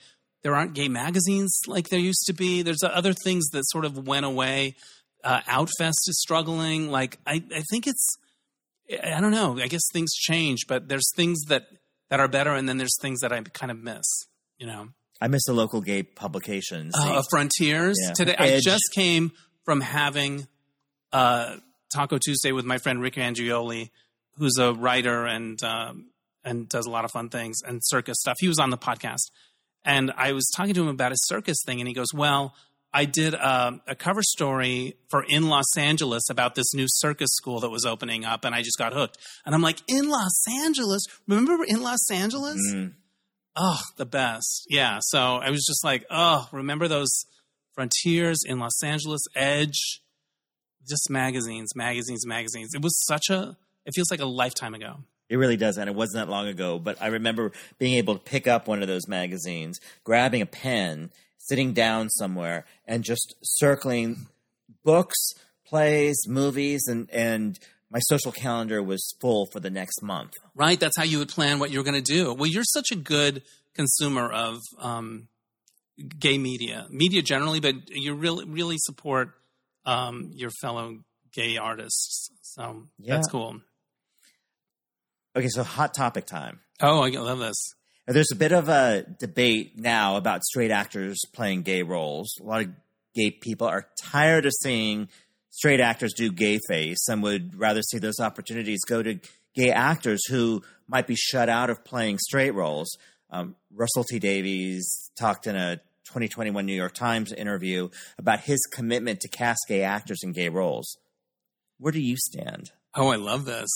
A: there aren't gay magazines like there used to be. There's other things that sort of went away. Outfest is struggling. Like, I think I don't know. I guess things change, but there's things that are better, and then there's things that I kind of miss, you know.
B: I miss the local gay publications.
A: Frontiers.
B: Yeah.
A: Today,
B: Edge.
A: I just came from having Taco Tuesday with my friend Rick Angioli, who's a writer and does a lot of fun things and circus stuff. He was on the podcast, and I was talking to him about his circus thing, and he goes, well, I did a cover story for In Los Angeles about this new circus school that was opening up, and I just got hooked. And I'm like, in Los Angeles? Remember in Los Angeles?
B: Mm.
A: Oh, the best. Yeah. So I was just like, oh, remember those Frontiers, In Los Angeles, Edge, just magazines. It was it feels like a lifetime ago.
B: It really does, and it wasn't that long ago. But I remember being able to pick up one of those magazines, grabbing a pen, sitting down somewhere, and just circling books, plays, movies, and my social calendar was full for the next month.
A: Right, that's how you would plan what you were going to do. Well, you're such a good consumer of gay media generally, but you really support your fellow gay artists. So that's cool.
B: Okay, so hot topic time.
A: Oh, I love this.
B: There's a bit of a debate now about straight actors playing gay roles. A lot of gay people are tired of seeing straight actors do gay face and would rather see those opportunities go to gay actors who might be shut out of playing straight roles. Russell T. Davies talked in a 2021 New York Times interview about his commitment to cast gay actors in gay roles. Where do you stand?
A: Oh, I love this.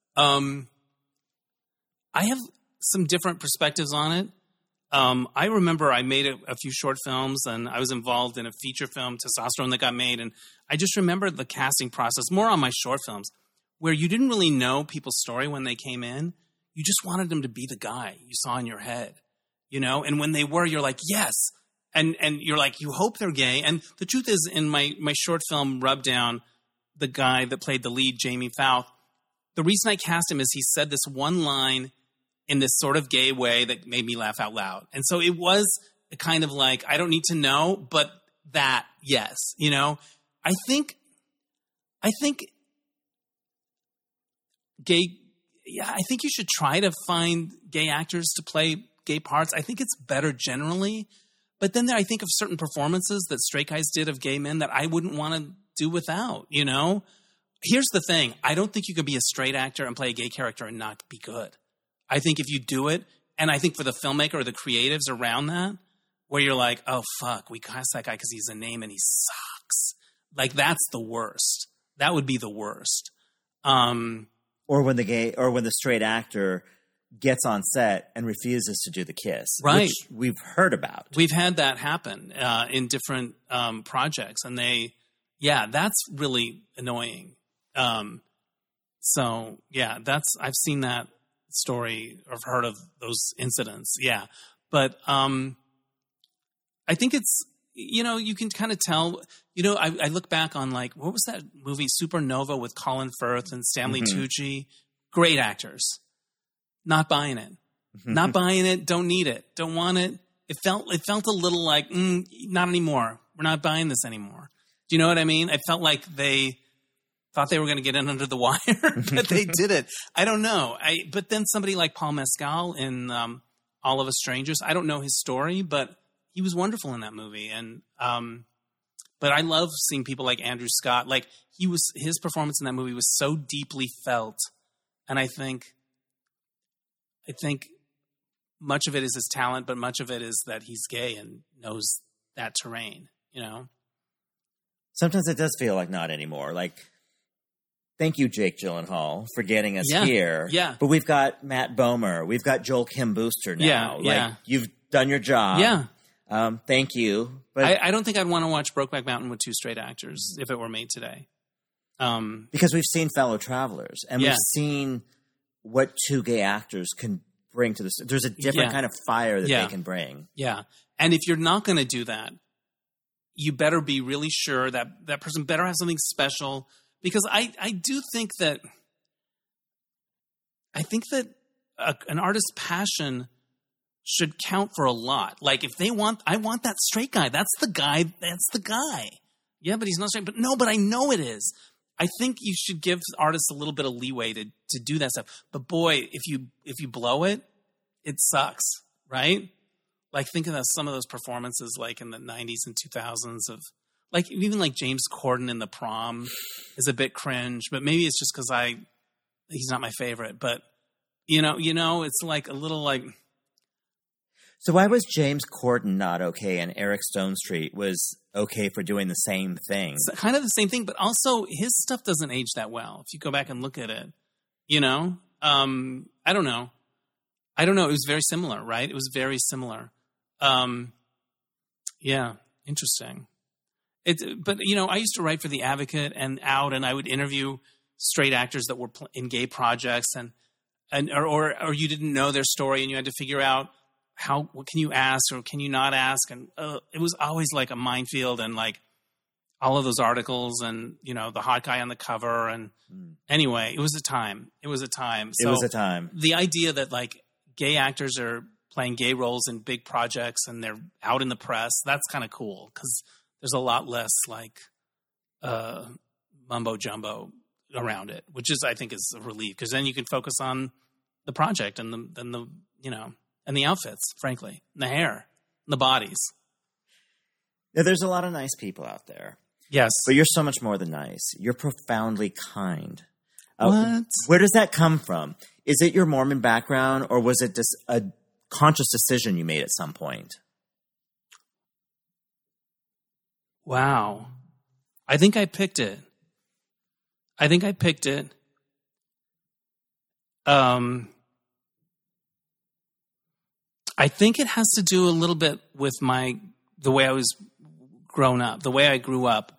A: I have some different perspectives on it. I remember I made a few short films, and I was involved in a feature film, Testosterone, that got made. And I just remember the casting process, more on my short films, where you didn't really know people's story when they came in. You just wanted them to be the guy you saw in your head, you know? And when they were, you're like, yes. And you're like, you hope they're gay. And the truth is, in my short film, Rub Down, the guy that played the lead, Jamie Fouth, the reason I cast him is he said this one line in this sort of gay way that made me laugh out loud. And so it was kind of like, I don't need to know, but that, yes, you know, I think gay, I think you should try to find gay actors to play gay parts. I think it's better generally, but then I think of certain performances that straight guys did of gay men that I wouldn't want to do without, you know? Here's the thing. I don't think you could be a straight actor and play a gay character and not be good. I think if you do it, and I think for the filmmaker or the creatives around that, where you're like, oh, fuck, we cast that guy because he's a name and he sucks. Like, that's the worst. That would be the worst.
B: Or when the straight actor gets on set and refuses to do the kiss,
A: right?
B: Which we've heard about.
A: We've had that happen in different projects, and that's really annoying. So yeah, I've seen that story or heard of those incidents. Yeah. But I think it's, you know, you can kind of tell, you know, I look back on, like, what was that movie, Supernova, with Colin Firth and Stanley Tucci? Great actors. Not buying it. Not buying it. Don't need it. Don't want it. It felt a little like, not anymore. We're not buying this anymore. Do you know what I mean? It felt like they thought they were going to get in under the wire, but they did it. I don't know. But then somebody like Paul Mescal in All of Us Strangers, I don't know his story, but he was wonderful in that movie. And but I love seeing people like Andrew Scott. Like, his performance in that movie was so deeply felt, and I think much of it is his talent, but much of it is that he's gay and knows that terrain. You know.
B: Sometimes it does feel like not anymore. Like, thank you, Jake Gyllenhaal, for getting us here.
A: Yeah.
B: But we've got Matt Bomer. We've got Joel Kim Booster now.
A: Yeah.
B: You've done your job.
A: Yeah.
B: Thank you. But
A: I don't think I'd want to watch Brokeback Mountain with two straight actors if it were made today.
B: Because we've seen Fellow Travelers, and we've seen what two gay actors can bring to this. There's a different kind of fire that they can bring.
A: Yeah. And if you're not going to do that, you better be really sure that that person better have something special. Because I do think that an artist's passion should count for a lot. Like if I want that straight guy. That's the guy. Yeah, but he's not straight. But I know it is. I think you should give artists a little bit of leeway to do that stuff. But boy, if you blow it, it sucks, right? Like think of some of those performances like in the 90s and 2000s of like even like James Corden in The Prom is a bit cringe, but maybe it's just because he's not my favorite. But you know, it's like a little like.
B: So why was James Corden not okay and Eric Stonestreet was okay for doing the same thing?
A: It's kind of the same thing, but also his stuff doesn't age that well. If you go back and look at it, I don't know. It was very similar, right? It was very similar. Yeah, interesting. But I used to write for The Advocate and Out, and I would interview straight actors that were in gay projects, or you didn't know their story, and you had to figure out what can you ask or can you not ask, and it was always like a minefield, and like all of those articles, and the hot guy on the cover, and anyway, it was a time. So
B: it was a time.
A: The idea that like gay actors are playing gay roles in big projects and they're out in the press, that's kind of cool because there's a lot less like mumbo jumbo around it, which I think is a relief because then you can focus on the project and the and the outfits, frankly, and the hair, and the bodies.
B: Yeah, there's a lot of nice people out there.
A: Yes.
B: But you're so much more than nice. You're profoundly kind.
A: What?
B: Where does that come from? Is it your Mormon background, or was it just a conscious decision you made at some point?
A: Wow. I think I picked it. I think it has to do a little bit with the way I was grown up, the way I grew up.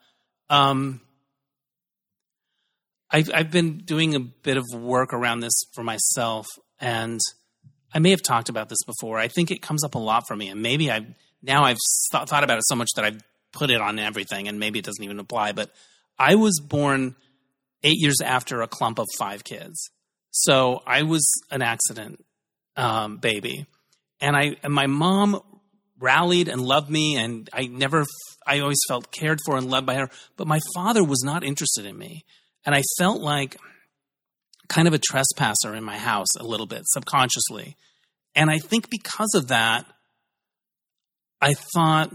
A: I've been doing a bit of work around this for myself, and I may have talked about this before. I think it comes up a lot for me, and maybe I've thought about it so much that I've put it on everything, and maybe it doesn't even apply. But I was born 8 years after a clump of 5 kids, so I was an accident baby. And my mom rallied and loved me, and I always felt cared for and loved by her. But my father was not interested in me, and I felt like kind of a trespasser in my house a little bit subconsciously. And I think because of that, I felt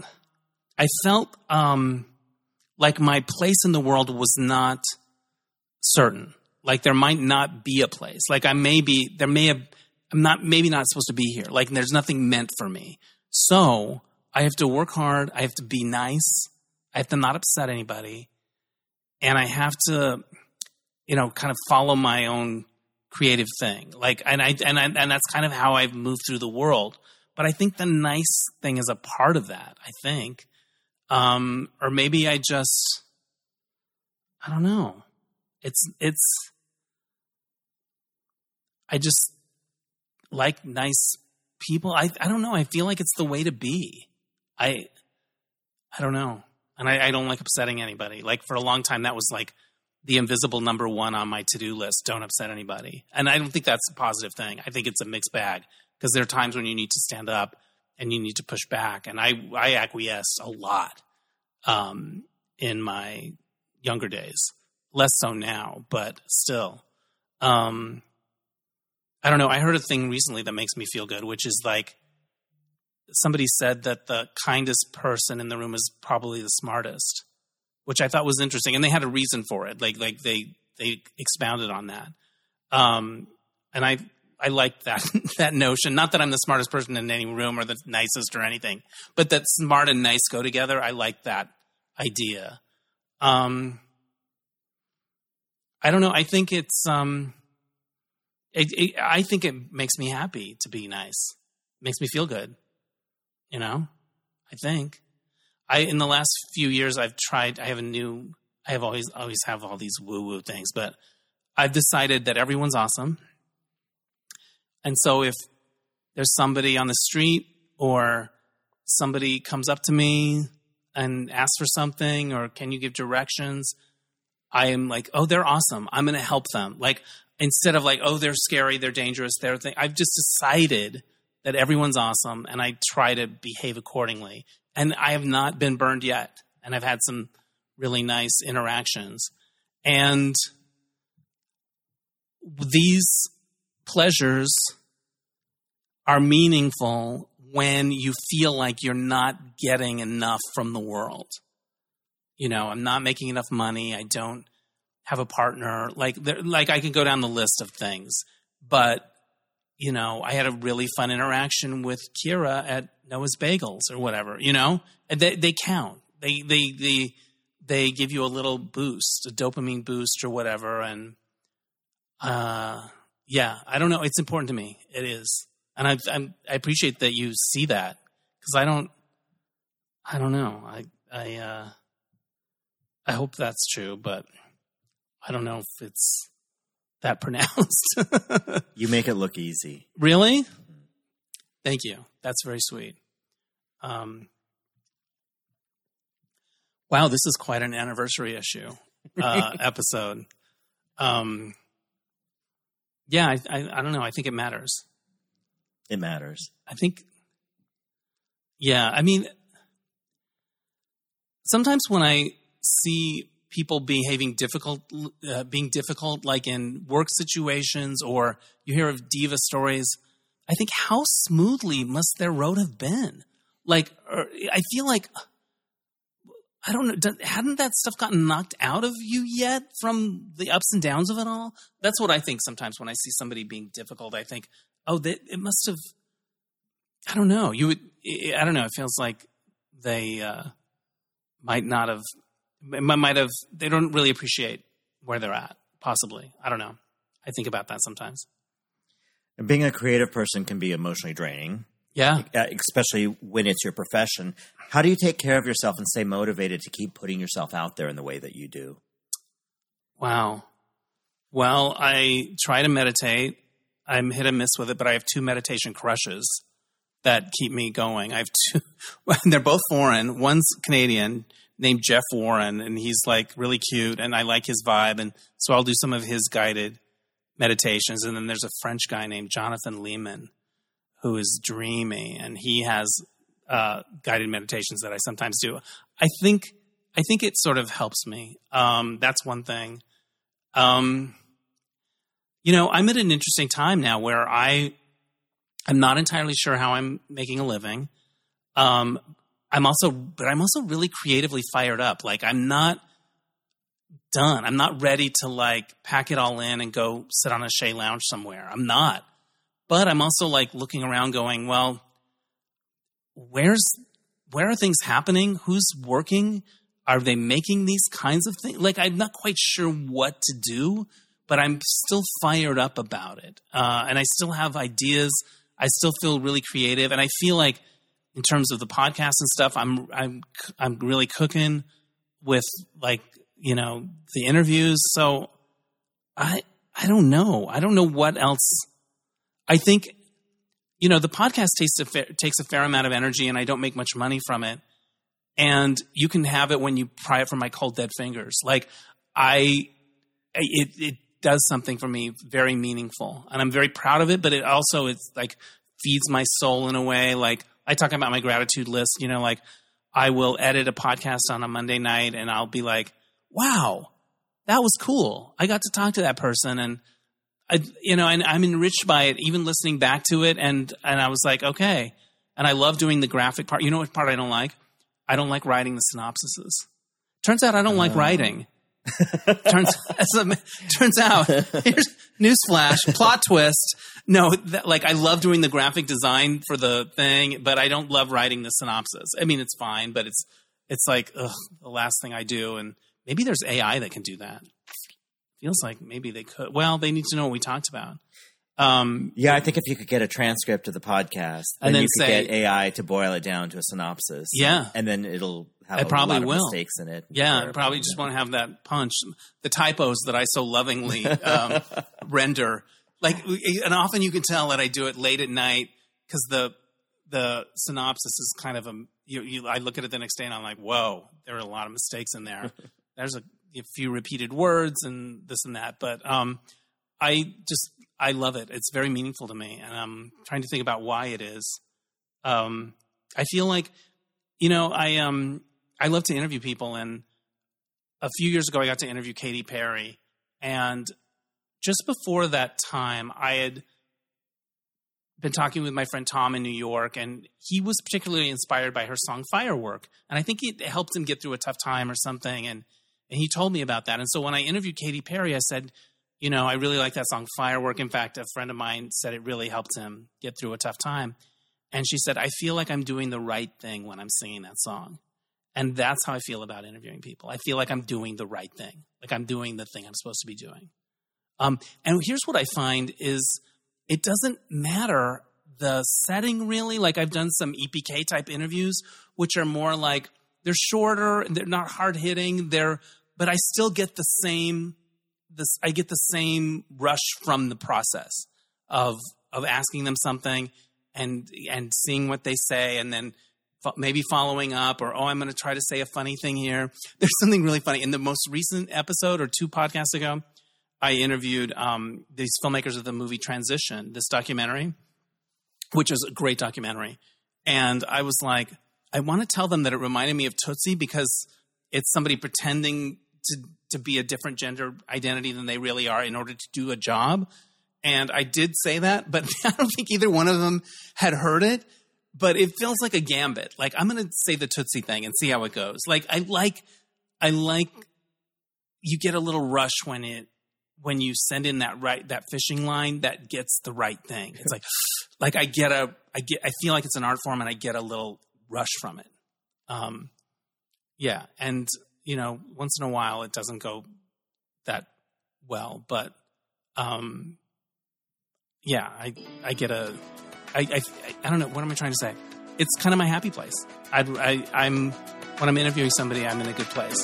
A: like my place in the world was not certain. Like there might not be a place. Like I'm maybe not supposed to be here. Like there's nothing meant for me. So I have to work hard. I have to be nice. I have to not upset anybody. And I have to, kind of follow my own creative thing. Like, and that's kind of how I've moved through the world. But I think the nice thing is a part of that, I think. Or maybe I don't know. I just like nice people. I don't know. I feel like it's the way to be. I don't know. And I don't like upsetting anybody. Like for a long time, that was like the invisible number one on my to-do list. Don't upset anybody. And I don't think that's a positive thing. I think it's a mixed bag because there are times when you need to stand up and you need to push back. And I acquiesce a lot in my younger days. Less so now, but still. I don't know. I heard a thing recently that makes me feel good, which is like somebody said that the kindest person in the room is probably the smartest, which I thought was interesting. And they had a reason for it. Like they expounded on that. And I like that notion. Not that I'm the smartest person in any room or the nicest or anything, but that smart and nice go together. I like that idea. I don't know. I think I think it makes me happy to be nice. It makes me feel good. I think. In the last few years, I've tried. I have always have all these woo-woo things, but I've decided that everyone's awesome. And so if there's somebody on the street or somebody comes up to me and asks for something or can you give directions, I am like, oh, they're awesome. I'm going to help them. Like, instead of like, oh, they're scary, they're dangerous, I've just decided that everyone's awesome, and I try to behave accordingly. And I have not been burned yet, and I've had some really nice interactions. And these pleasures are meaningful when you feel like you're not getting enough from the world. You know, I'm not making enough money. I don't have a partner. Like I can go down the list of things. But, you know, I had a really fun interaction with Kira at Noah's Bagels or whatever, you know? And they count. They give you a little boost, a dopamine boost or whatever. And, yeah, I don't know. It's important to me. It is. And I appreciate that you see that, because I don't know. I hope that's true, but I don't know if it's that pronounced.
B: You make it look easy.
A: Really? Thank you. That's very sweet. Wow, this is quite an anniversary issue episode. Yeah, I don't know. I think it matters.
B: It matters.
A: I think, yeah, I mean, sometimes when I see people being difficult, like in work situations, or you hear of diva stories, I think, how smoothly must their road have been? Like, I feel like, I don't know, hadn't that stuff gotten knocked out of you yet from the ups and downs of it all? That's what I think sometimes when I see somebody being difficult. I think, oh, it must have, I don't know. I don't know. It feels like they might have, they don't really appreciate where they're at, possibly. I don't know. I think about that sometimes.
B: And being a creative person can be emotionally draining.
A: Yeah.
B: Especially when it's your profession. How do you take care of yourself and stay motivated to keep putting yourself out there in the way that you do?
A: Wow. Well, I try to meditate. I'm hit and miss with it, but I have 2 meditation crushes that keep me going. I have 2. They're both foreign. One's Canadian, named Jeff Warren, and he's like really cute, and I like his vibe, and so I'll do some of his guided meditations. And then there's a French guy named Jonathan Lehman, who is dreamy, and he has guided meditations that I sometimes do. I think it sort of helps me. That's one thing. You know, I'm at an interesting time now where I'm not entirely sure how I'm making a living. I'm also really creatively fired up. Like, I'm not done. I'm not ready to like pack it all in and go sit on a Shea Lounge somewhere. I'm not. But I'm also like looking around going, well, where are things happening? Who's working? Are they making these kinds of things? Like, I'm not quite sure what to do, but I'm still fired up about it. And I still have ideas. I still feel really creative. And I feel like in terms of the podcast and stuff, I'm really cooking with, like, you know, the interviews. So I don't know. I don't know what else. I think, you know, the podcast takes a fair amount of energy, and I don't make much money from it. And you can have it when you pry it from my cold dead fingers. Like, it does something for me very meaningful, and I'm very proud of it. But it's like feeds my soul in a way. Like, I talk about my gratitude list. You know, like, I will edit a podcast on a Monday night, and I'll be like, "Wow, that was cool. I got to talk to that person," and I'm enriched by it, even listening back to it. And I was like, okay. And I love doing the graphic part. You know what part I don't like? I don't like writing the synopsises. Turns out I don't like writing. Turns out, here's newsflash, plot twist. No, I love doing the graphic design for the thing, but I don't love writing the synopsis. I mean, it's fine, but it's like, ugh, the last thing I do. And maybe there's AI that can do that. Feels like maybe they could. Well, they need to know what we talked about.
B: Yeah, I think if you could get a transcript of the podcast, then you could get AI to boil it down to a synopsis.
A: Yeah.
B: And then it'll have a lot of mistakes in it.
A: Yeah, it probably just want to have that punch. The typos that I so lovingly render. Like, and often you can tell that I do it late at night because the synopsis is kind of I look at it the next day and I'm like, whoa, there are a lot of mistakes in there. There's a few repeated words and this and that. But I I love it. It's very meaningful to me, and I'm trying to think about why it is. I feel like, I love to interview people, and a few years ago I got to interview Katy Perry, and just before that time I had been talking with my friend Tom in New York, and he was particularly inspired by her song Firework, and I think it helped him get through a tough time or something, and he told me about that. And so when I interviewed Katy Perry, I said, I really like that song Firework. In fact, a friend of mine said it really helped him get through a tough time. And she said, I feel like I'm doing the right thing when I'm singing that song. And that's how I feel about interviewing people. I feel like I'm doing the right thing. Like I'm doing the thing I'm supposed to be doing. And here's what I find is it doesn't matter the setting really. Like I've done some EPK type interviews, which are more like they're shorter, they're not hard hitting, but I still get the same rush from the process of asking them something and seeing what they say, and then maybe following up, or, I'm going to try to say a funny thing here. There's something really funny. In the most recent episode, or 2 podcasts ago, I interviewed these filmmakers of the movie Transition, this documentary, which is a great documentary. And I was like, I want to tell them that it reminded me of Tootsie because it's somebody pretending to be a different gender identity than they really are in order to do a job. And I did say that, but I don't think either one of them had heard it. But it feels like a gambit. Like, I'm going to say the Tootsie thing and see how it goes. Like, I like you get a little rush when you send in that fishing line that gets the right thing. It's like I feel like it's an art form and I get a little rush from it. Yeah. And, once in a while it doesn't go that well, but, yeah, I get I don't know. What am I trying to say? It's kind of my happy place. When I'm interviewing somebody, I'm in a good place.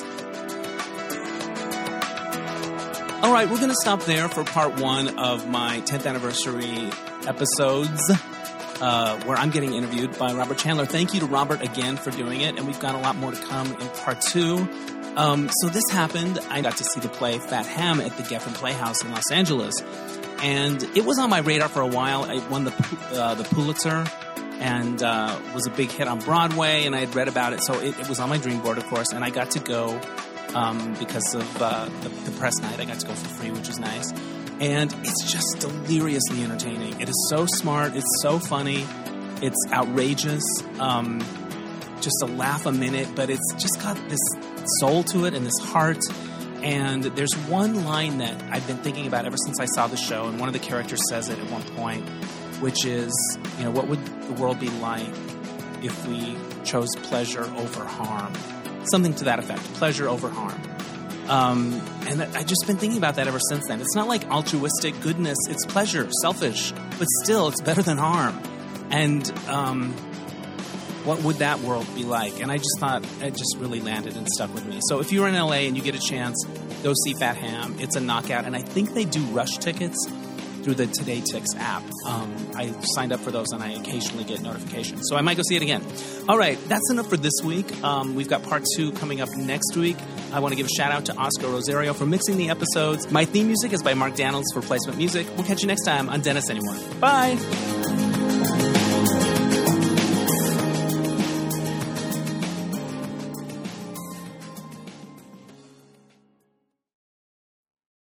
A: All right, we're going to stop there for part 1 of my 10th anniversary episodes, where I'm getting interviewed by Robert Chandler. Thank you to Robert again for doing it, and we've got a lot more to come in part 2. So this happened. I got to see the play Fat Ham at the Geffen Playhouse in Los Angeles. And it was on my radar for a while. It won the Pulitzer and was a big hit on Broadway, and I had read about it. So it was on my dream board, of course, and I got to go because of the press night. I got to go for free, which was nice. And it's just deliriously entertaining. It is so smart. It's so funny. It's outrageous. Just a laugh a minute, but it's just got this soul to it and this heart. And there's one line that I've been thinking about ever since I saw the show, and one of the characters says it at one point, which is, what would the world be like if we chose pleasure over harm? Something to that effect, pleasure over harm. And I've just been thinking about that ever since then. It's not like altruistic goodness, it's pleasure, selfish, but still it's better than harm. And what would that world be like? And I just thought it just really landed and stuck with me. So if you're in LA and you get a chance, go see Fat Ham. It's a knockout. And I think they do rush tickets through the Today Tix app. I signed up for those and I occasionally get notifications. So I might go see it again. All right, that's enough for this week. We've got part 2 coming up next week. I want to give a shout out to Oscar Rosario for mixing the episodes. My theme music is by Mark Daniels for Placement Music. We'll catch you next time on Dennis Anyone. Bye.